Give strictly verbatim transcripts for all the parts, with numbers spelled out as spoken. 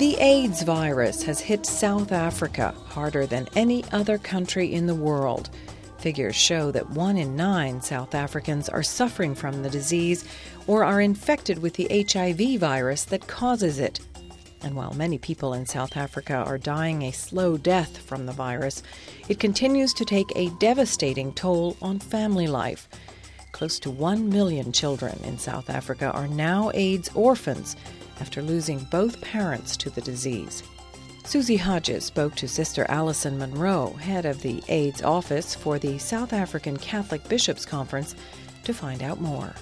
The AIDS virus has hit South Africa harder than any other country in the world. Figures show that one in nine South Africans are suffering from the disease or are infected with the H I V virus that causes it. And while many people in South Africa are dying a slow death from the virus, it continues to take a devastating toll on family life. Close to one million children in South Africa are now AIDS orphans after losing both parents to the disease. Susie Hodges spoke to Sister Alison Monroe, head of the AIDS office for the South African Catholic Bishops' Conference, to find out more.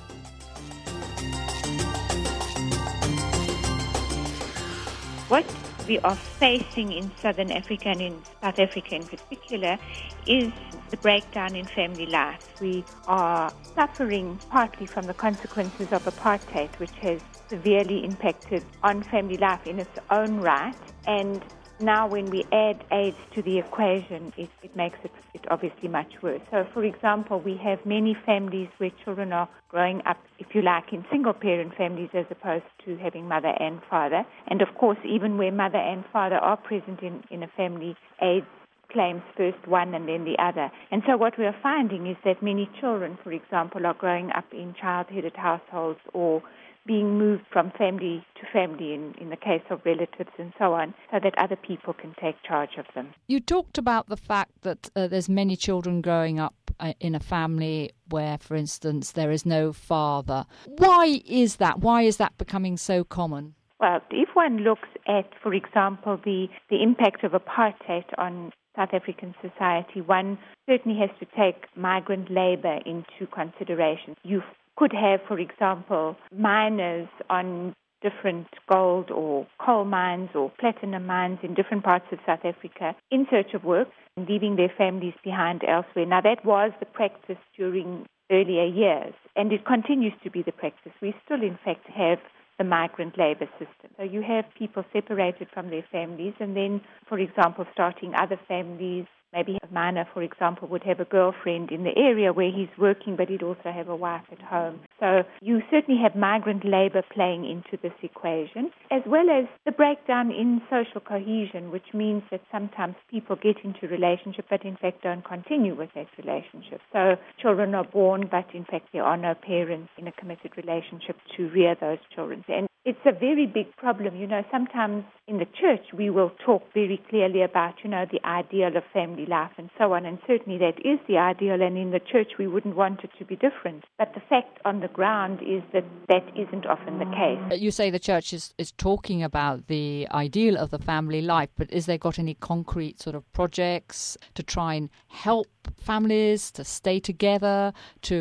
What we are facing in Southern Africa and in South Africa in particular is the breakdown in family life. We are suffering partly from the consequences of apartheid, which has severely impacted on family life in its own right. And now when we add AIDS to the equation, it, it makes it, it obviously much worse. So, for example, we have many families where children are growing up, if you like, in single-parent families as opposed to having mother and father. And, of course, even where mother and father are present in, in a family, AIDS claims first one and then the other. And so what we are finding is that many children, for example, are growing up in child-headed households or being moved from family to family in, in the case of relatives and so on, so that other people can take charge of them. You talked about the fact that uh, there's many children growing up uh, in a family where, for instance, there is no father. Why is that? Why is that becoming so common? Well, if one looks at, for example, the, the impact of apartheid on South African society, one certainly has to take migrant labor into consideration. You could have, for example, miners on different gold or coal mines or platinum mines in different parts of South Africa in search of work and leaving their families behind elsewhere. Now, that was the practice during earlier years, and it continues to be the practice. We still, in fact, have the migrant labor system. So you have people separated from their families and then, for example, starting other families. Maybe a miner, for example, would have a girlfriend in the area where he's working, but he'd also have a wife at home. So you certainly have migrant labor playing into this equation, as well as the breakdown in social cohesion, which means that sometimes people get into relationship, but in fact don't continue with that relationship. So children are born, but in fact there are no parents in a committed relationship to rear those children. And it's a very big problem. You know, sometimes in the church we will talk very clearly about, you know, the ideal of family life and so on, and certainly that is the ideal, and in the church we wouldn't want it to be different. But the fact on the ground is that that isn't often the case. You say the church is, is talking about the ideal of the family life, but is there got any concrete sort of projects to try and help families to stay together,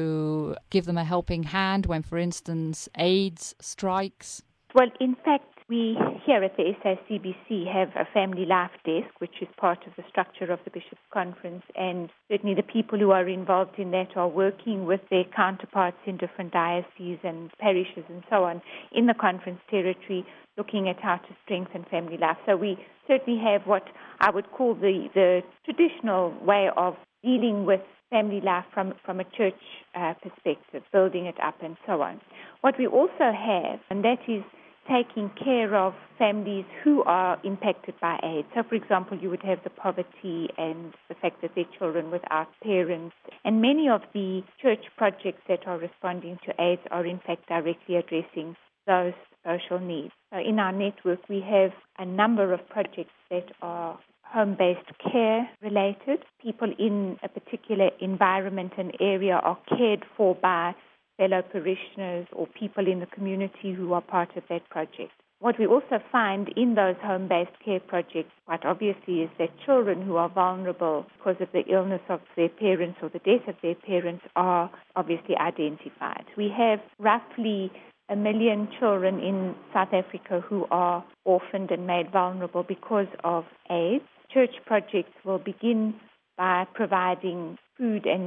to give them a helping hand when, for instance, AIDS strikes? Well, in fact, we here at the S A C B C have a family life desk, which is part of the structure of the Bishops' Conference, and certainly the people who are involved in that are working with their counterparts in different dioceses and parishes and so on in the conference territory, looking at how to strengthen family life. So we certainly have what I would call the, the traditional way of dealing with family life from, from a church uh, perspective, building it up and so on. What we also have, and that is taking care of families who are impacted by AIDS. So, for example, you would have the poverty and the fact that their children without parents. And many of the church projects that are responding to AIDS are, in fact, directly addressing those social needs. So in our network, we have a number of projects that are home-based care related. People in a particular environment and area are cared for by fellow parishioners or people in the community who are part of that project. What we also find in those home-based care projects, quite obviously, is that children who are vulnerable because of the illness of their parents or the death of their parents are obviously identified. We have roughly a million children in South Africa who are orphaned and made vulnerable because of AIDS. Church projects will begin by providing food and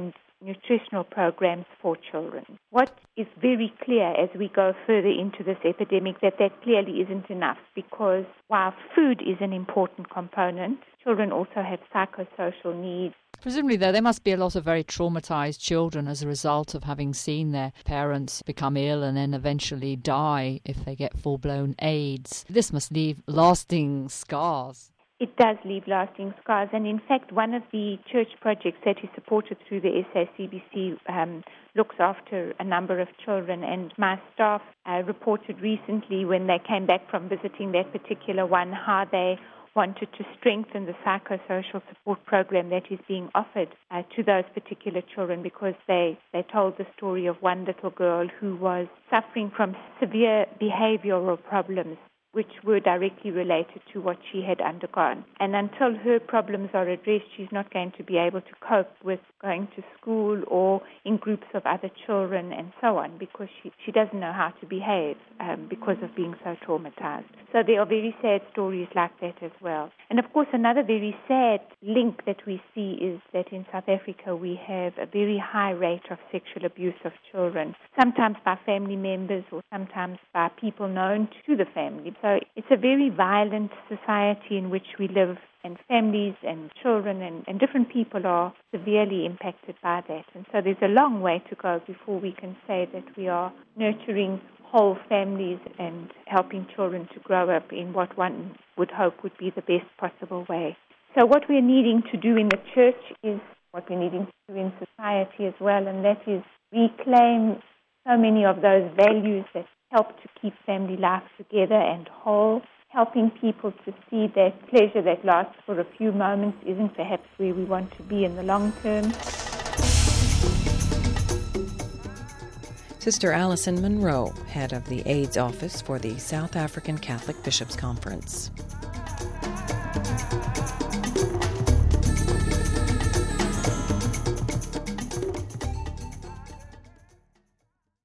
nutritional programs for children. What is very clear as we go further into this epidemic, that that clearly isn't enough, because while food is an important component, children also have psychosocial needs. Presumably, though, there must be a lot of very traumatized children as a result of having seen their parents become ill and then eventually die if they get full-blown AIDS. This must leave lasting scars. It does leave lasting scars, and in fact one of the church projects that is supported through the S A C B C um, looks after a number of children, and my staff uh, reported recently when they came back from visiting that particular one how they wanted to strengthen the psychosocial support program that is being offered uh, to those particular children, because they, they told the story of one little girl who was suffering from severe behavioral problems which were directly related to what she had undergone. And until her problems are addressed, she's not going to be able to cope with going to school or in groups of other children and so on, because she, she doesn't know how to behave um, because of being so traumatized. So there are very sad stories like that as well. And of course, another very sad link that we see is that in South Africa we have a very high rate of sexual abuse of children, sometimes by family members or sometimes by people known to the family. So it's a very violent society in which we live, and families and children and, and different people are severely impacted by that. And so there's a long way to go before we can say that we are nurturing whole families and helping children to grow up in what one would hope would be the best possible way. So what we're needing to do in the church is what we're needing to do in society as well, and that is reclaim so many of those values that help to keep family life together and whole, helping people to see that pleasure that lasts for a few moments isn't perhaps where we want to be in the long term. Sister Alison Monroe, head of the AIDS Office for the South African Catholic Bishops' Conference.